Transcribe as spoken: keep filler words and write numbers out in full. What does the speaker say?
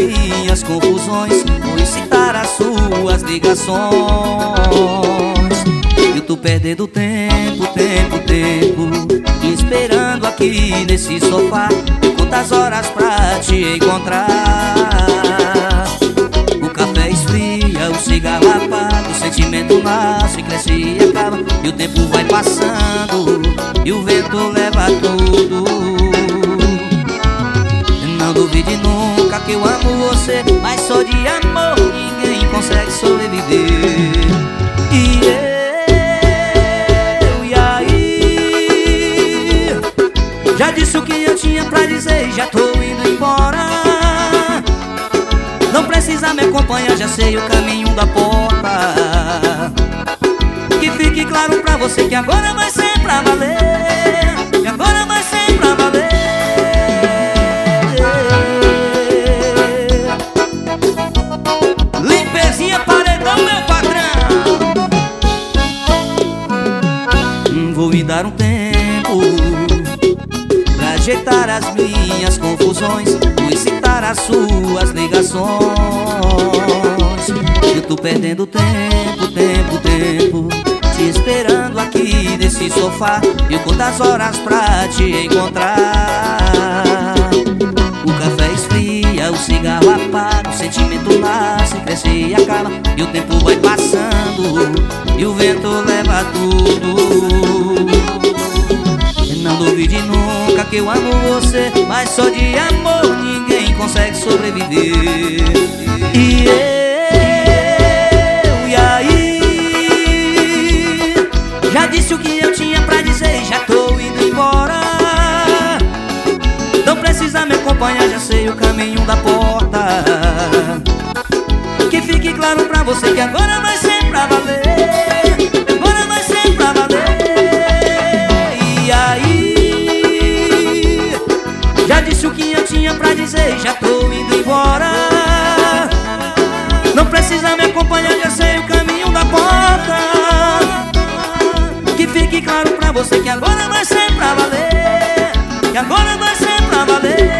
minhas confusões, vou excitar as suas ligações. Eu tô perdendo tempo, tempo, tempo, esperando aqui nesse sofá. Quantas horas pra te encontrar? O café esfria, o cigarro apaga, o sentimento nasce, cresce e acaba. E o tempo vai passando e o vento leva tudo. Não duvide nunca que eu amo você, mas só de amor ninguém consegue sobreviver. E eu, e aí? Já disse o que eu tinha pra dizer e já tô indo embora. Não precisa me acompanhar, já sei o caminho da porta. Que fique claro pra você que agora vai ser pra valer. Que agora vai ser pra valer. Limpezinha, paredão, meu patrão. Vou me dar um tempo pra ajeitar as minhas confusões, vou excitar as suas ligações. Eu tô perdendo tempo, tempo, tempo, te esperando aqui nesse sofá. Eu conto as horas pra te encontrar. O café esfria, o cigarro apaga, o sentimento nasce, cresce e acaba. E o tempo vai passando e o vento leva tudo. Não duvide nunca que eu amo você, mas só de amor ninguém consegue sobreviver. E eu, e aí? Já disse o que eu tinha pra dizer e já tô indo embora. Não precisa me acompanhar, já sei o caminho da porta. Que fique claro pra você que agora vai ser pra valer. Agora vai ser pra valer. E aí? Já disse o que eu tinha pra dizer e já tô indo embora. Não precisa me acompanhar, já sei o caminho da porta. Que fique claro pra você que agora vai ser pra valer. Que agora vai ser pra valer.